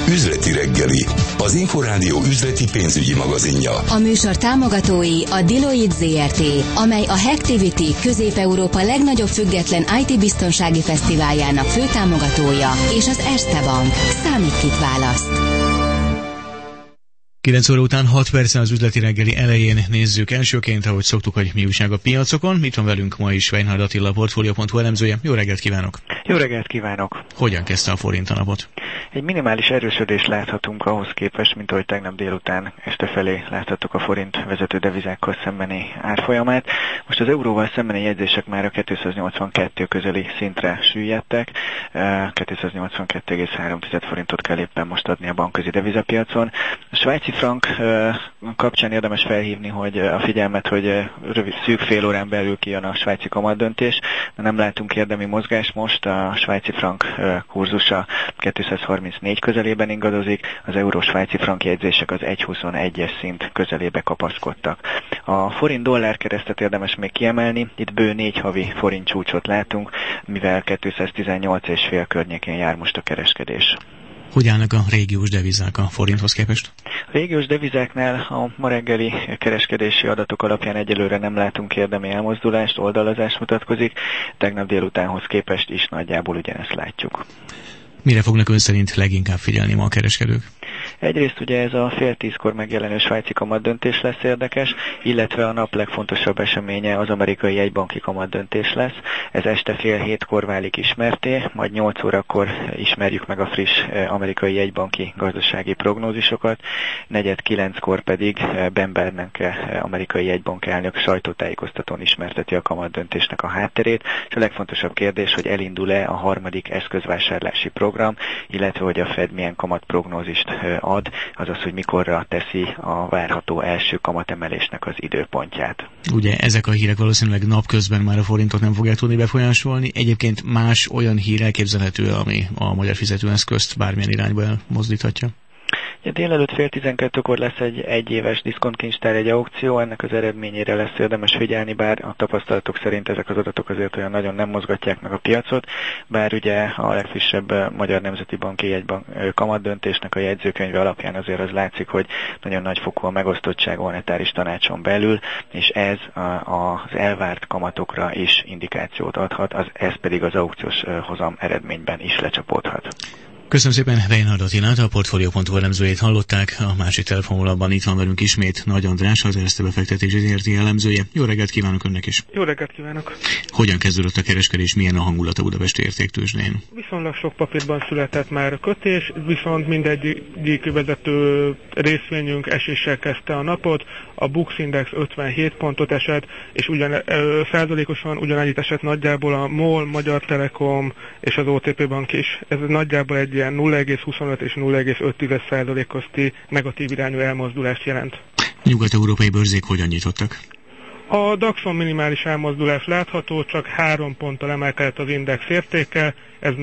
Üzleti reggeli, az Inforádió üzleti pénzügyi magazinja. A műsor támogatói a Deloitte ZRT, amely a Hacktivity Közép-Európa legnagyobb független IT-biztonsági fesztiváljának főtámogatója, és az Erste Bank. Számít, kit választ. 9 óra után 6 percen az üzleti reggeli elején nézzük elsőként, ahogy szoktuk, hogy mi újság a piacokon. Itt van velünk ma is Weinhard Attila, Portfolio.hu elemzője. Jó reggelt kívánok! Jó reggelt kívánok! Hogyan kezdte a forint a napot? Egy minimális erősödést láthatunk ahhoz képest, mint ahogy tegnap délután este felé láthattuk a forint vezető devizákkal szembeni árfolyamát. Most az euróval szembeni jegyzések már a 282 közeli szintre süllyedtek. 282,3 forintot kell éppen most adni a bankközi devizapiacon. A svájci frank kapcsán érdemes felhívni a figyelmet, hogy szűk fél órán belül kijön a svájci kamatdöntés, de nem látunk érdemi mozgást most. A svájci frank kurzusa 234 közelében ingadozik, az euró-svájci frank jegyzések az 1,21-es szint közelébe kapaszkodtak. A forint-dollár keresztet érdemes még kiemelni, itt bő 4 havi forint csúcsot látunk, mivel 218,5 környékén jár most a kereskedés. Hogy állnak a régiós devizák a forinthoz képest? A régiós devizáknál a ma reggeli kereskedési adatok alapján egyelőre nem látunk érdemi elmozdulást, oldalazás mutatkozik, tegnap délutánhoz képest is nagyjából ugyanezt látjuk. Mire fognak ön szerint leginkább figyelni ma a kereskedők? Egyrészt ugye ez a 9:30 megjelenő svájci kamatdöntés lesz érdekes, illetve a nap legfontosabb eseménye az amerikai jegybanki kamatdöntés lesz. Ez este 6:30 válik ismerté, majd 8 órakor ismerjük meg a friss amerikai jegybanki gazdasági prognózisokat, 8:45 pedig Ben Bernanke amerikai jegybank elnök sajtótájékoztatón ismerteti a kamatdöntésnek a hátterét, és a legfontosabb kérdés, hogy elindul-e a harmadik eszközvásárlási program, illetve hogy a Fed milyen kamatprognózist ad, azaz, hogy mikorra teszi a várható első kamatemelésnek az időpontját. Ugye ezek a hírek valószínűleg napközben már a forintot nem fogják tudni befolyásolni. Egyébként más olyan hír elképzelhető, ami a magyar fizetőeszközt bármilyen irányba elmozdíthatja? Délelőtt 11:30 lesz egy egyéves diszkontkincstár egy aukció, ennek az eredményére lesz érdemes figyelni, bár a tapasztalatok szerint ezek az adatok azért olyan nagyon nem mozgatják meg a piacot, bár ugye a legfrissebb Magyar Nemzeti Banki jegybank kamatdöntésnek a jegyzőkönyve alapján azért az látszik, hogy nagyon nagy fokú a megosztottság a monetáris tanácson belül, és ez az elvárt kamatokra is indikációt adhat, ez pedig az aukciós hozam eredményben is lecsapódhat. Köszönöm szépen Weinhard Attilát, a Portfolio.hu elemzőjét hallották. A másik telefonvonalban itt van velünk ismét Nagy András, az Erste Befektetési ZRT elemzője. Jó reggelt kívánok önnek is! Jó reggelt kívánok! Hogyan kezdődött a kereskedés, milyen a hangulat a budapesti értéktőzsdén? Viszonylag sok papírban született már a kötés, viszont mindegyik vezető részvényünk eséssel kezdte a napot. A Bux Index 57 pontot esett, és százalékosan ugyanannyit esett nagyjából a MOL, Magyar Telekom és az OTP Bank is. Ez nagyjából egy ilyen 0,25 és 0,5% közti negatív irányú elmozdulást jelent. Nyugat-európai bőrzék hogyan nyitottak? A DAX-on minimális elmozdulás látható, csak 3 ponttal emelkedett az index értéke, ez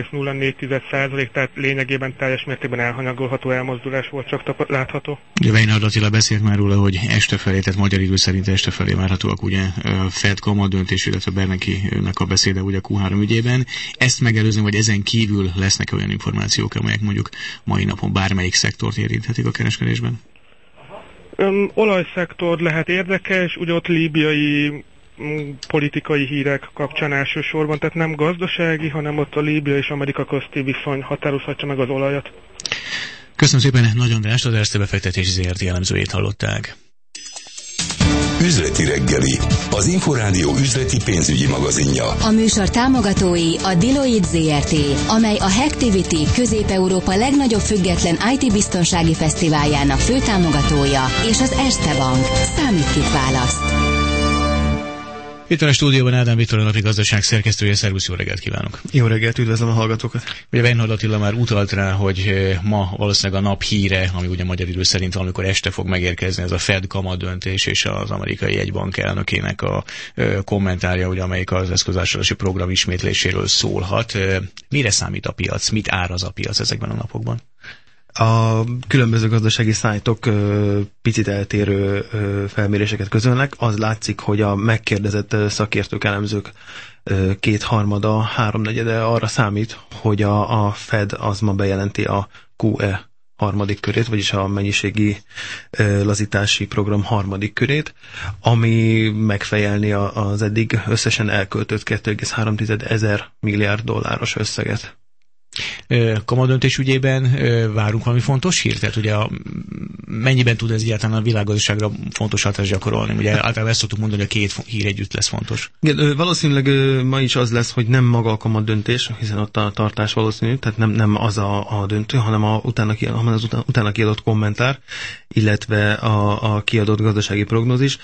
0,04%, tehát lényegében teljes mértékben elhanyagolható elmozdulás volt csak látható. Weinhard Attila beszélt már róla, hogy este felé, tehát magyar idő szerint este felé várhatóak ugye Fed kamatdöntés, illetve Bernanke-nek a beszéde ugye Q3 ügyében. Ezt megelőzően, vagy ezen kívül lesznek olyan információk, amelyek mondjuk mai napon bármelyik szektort érinthetik a kereskedésben? Olajszektor lehet érdekes, ugye ott líbiai politikai hírek kapcsán elsősorban, tehát nem gazdasági, hanem ott a Líbia és Amerika közti viszony határozhatja meg az olajat. Köszönöm szépen Nagy Andrást, az Erste Befektetési ZRT elemzőjét hallották. Üzleti reggeli, az Inforádió üzleti pénzügyi magazinja. A műsor támogatói a Deloitte ZRT, amely a Hacktivity Közép-Európa legnagyobb független IT-biztonsági fesztiváljának főtámogatója, és az Erste Bank. Számít, kit választ. Itt van a stúdióban Ádám Viktor, a napi gazdaság szerkesztője. Szervusz, jó reggelt kívánok! Jó reggelt, üdvözlöm a hallgatókat! Ugye Weinhard Attila már utalt rá, hogy ma valószínűleg a nap híre, ami ugye magyar idő szerint valamikor este fog megérkezni, ez a Fed kamatdöntés és az amerikai jegybank elnökének a kommentárja, ugye, amelyik az eszközvásárlási program ismétléséről szólhat. Mire számít a piac? Mit áraz a piac ezekben a napokban? A különböző gazdasági szájtok picit eltérő felméréseket közölnek. Az látszik, hogy a megkérdezett szakértők, elemzők kétharmada, háromnegyede arra számít, hogy a Fed az ma bejelenti a QE harmadik körét, vagyis a mennyiségi lazítási program harmadik körét, ami megfejelni az eddig összesen elköltött 2,3 ezer milliárd dolláros összeget. Kamadöntés ügyében várunk valami fontos hírt? Tehát ugye mennyiben tud ez egyáltalán a világgazdaságra fontos hatást gyakorolni? Ugye általában ezt szoktuk mondani, hogy a két hír együtt lesz fontos. Igen, valószínűleg ma is az lesz, hogy nem maga a kamatdöntés, hiszen ott a tartás valószínű, tehát nem az a döntő, hanem az utána kiadott kommentár, illetve a kiadott gazdasági prognózis.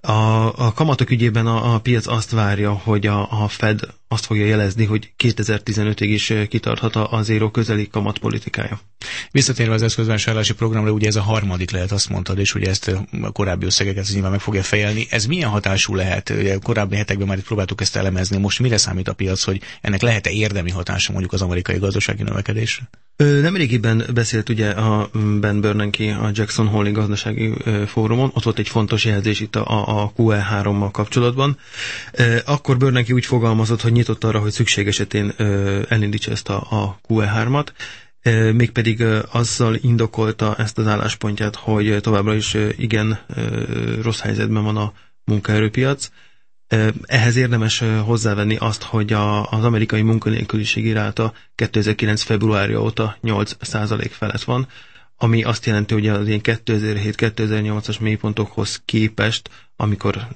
A kamatok ügyében a piac azt várja, hogy a Fed azt fogja jelezni, hogy 2015-ig is kitarthat az zéró közeli kamatpolitikája. Visszatérve az eszközvásárlási programra, ugye ez a harmadik lehet, azt mondtad, és ugye ezt a korábbi összegeket nyilván meg fogja fejelni. Ez milyen hatású lehet? Ugye korábbi hetekben már itt próbáltuk ezt elemezni. Most mire számít a piac, hogy ennek lehet-e érdemi hatása mondjuk az amerikai gazdasági növekedésre? Nemrégiben beszélt ugye a Ben Bernanke a Jackson Hole-i gazdasági fórumon, ott volt egy fontos jelzés itt a QE3-mal kapcsolatban. Akkor Bernanke úgy fogalmazott, hogy nyitott arra, hogy szükség esetén elindítsa ezt a QE3-at, mégpedig azzal indokolta ezt az álláspontját, hogy továbbra is igen rossz helyzetben van a munkaerőpiac. Ehhez érdemes hozzávenni azt, hogy az amerikai munkanélküliségi ráta 2009. februárja óta 8% felett van, ami azt jelenti, hogy az ilyen 2007-2008-as mélypontokhoz képest, amikor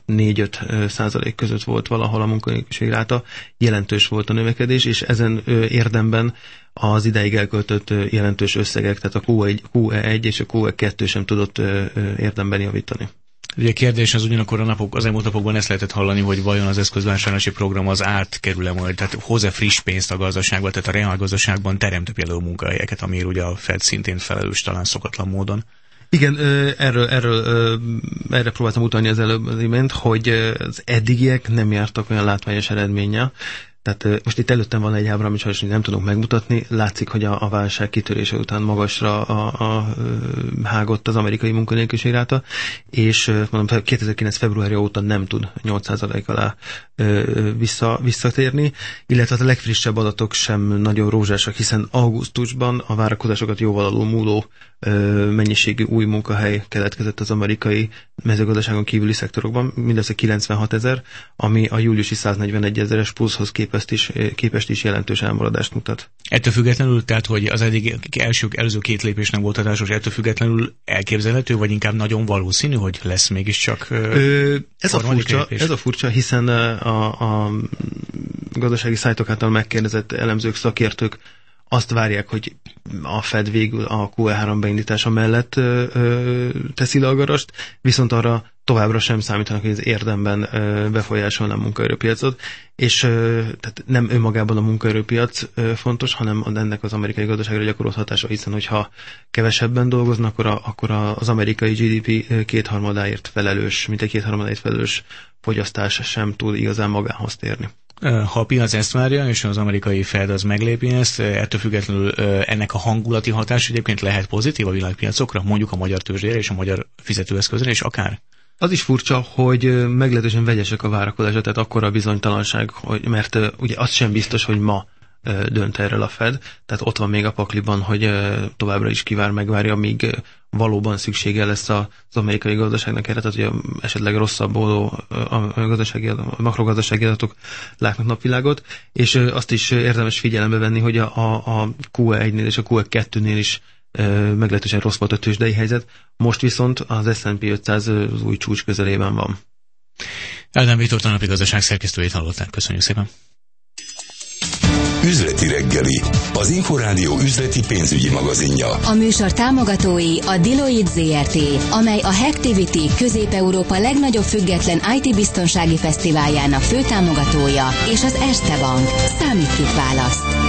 4-5% között volt valahol a munkanélküliségi ráta, jelentős volt a növekedés, és ezen érdemben az idáig elköltött jelentős összegek, tehát a QE1 és a QE2 sem tudott érdemben javítani. Ugye a kérdés az ugyanakkor az elmúlt napokban ezt lehetett hallani, hogy vajon az eszközvásárlási program az átkerül-e majd, tehát hoz-e friss pénzt a gazdaságba, tehát a reál gazdaságban teremtő például munkahelyeket, amiért ugye a Fed szintén felelős talán szokatlan módon. Igen, erre próbáltam utalni az előbb az imént, hogy az eddigiek nem jártak olyan látványos eredménnyel. Tehát most itt előttem van egy ábra, amit sajnos nem tudunk megmutatni. Látszik, hogy a válság kitörése után magasra hágott az amerikai munkanélküliség ráta, és mondom, 2009. februárja óta nem tud 8% alá visszatérni, illetve a legfrissebb adatok sem nagyon rózsásak, hiszen augusztusban a várakozásokat jóval alul múló mennyiségű új munkahely keletkezett az amerikai mezőgazdaságon kívüli szektorokban, mindössze 96 000, ami a júliusi 141 000-es pluszhoz képest is jelentős elmaradást mutat. Ettől függetlenül, tehát hogy az előző két lépés nem volt hatásos, ettől függetlenül elképzelhető, vagy inkább nagyon valószínű, hogy lesz mégiscsak ez a furcsa, hiszen a gazdasági szájtok által megkérdezett elemzők, szakértők azt várják, hogy a Fed végül a QE3 beindítása mellett teszi le a garast, viszont arra továbbra sem számítanak, hogy ez érdemben befolyásolna a munkaerőpiacot, és tehát nem önmagában a munkaerőpiac fontos, hanem ennek az amerikai gazdaságra gyakorolt hatása, hiszen hogyha kevesebben dolgoznak, akkor az amerikai GDP kétharmadáért felelős fogyasztás sem tud igazán magához térni. Ha a piac ezt várja, és az amerikai Fed az meglépi ezt, ettől függetlenül ennek a hangulati hatás egyébként lehet pozitív a világpiacokra, mondjuk a magyar tőzsdére és a magyar fizetőeszközre, és akár? Az is furcsa, hogy meglehetősen vegyesek a várakozások, tehát akkora a bizonytalanság, mert ugye az sem biztos, hogy ma dönt erről a Fed, tehát ott van még a pakliban, hogy továbbra is megvárja, míg valóban szüksége lesz az amerikai gazdaságnak erre, tehát hogy esetleg rosszabbuló a makrogazdasági adatok látnak napvilágot, és azt is érdemes figyelembe venni, hogy a QE1-nél és a QE2-nél is meglehetősen rossz volt a tőzsdei helyzet, most viszont az S&P 500 az új csúcs közelében van. Ádám Viktor napi gazdaság szerkesztőjét hallották. Köszönjük szépen! Üzleti reggeli, az Inforádió üzleti pénzügyi magazinja. A műsor támogatói a Deloitte ZRT, amely a Hacktivity Közép-Európa legnagyobb független IT-biztonsági fesztiváljának főtámogatója, és az Erste Bank. Számít kit választ.